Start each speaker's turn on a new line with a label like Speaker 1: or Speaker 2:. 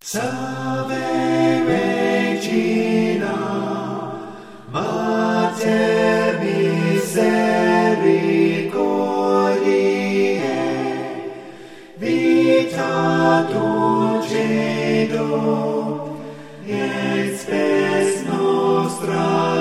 Speaker 1: Salve Regina, Mater misericordiae, vita dulcedo, et spes nostra